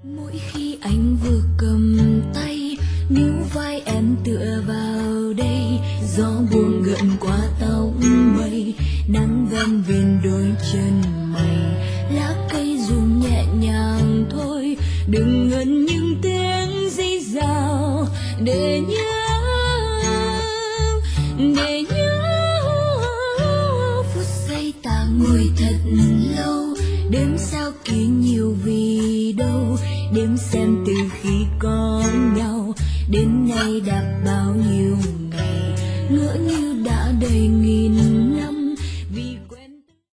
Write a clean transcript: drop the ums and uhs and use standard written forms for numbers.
Mỗi khi anh vừa cầm tay, níu vai em tựa vào đây, gió buông gợn qua tóc mây, nắng ven viền đôi chân mày, lá cây rung nhẹ nhàng thôi, đừng ngần những tiếng rì rào để nhớ, để nhớ phút giây ta ngồi thật lâu, đêm sao ký nhiều vì đâu, đếm xem từ khi có nhau đến nay đã bao nhiêu ngày, ngỡ như đã đầy nghìn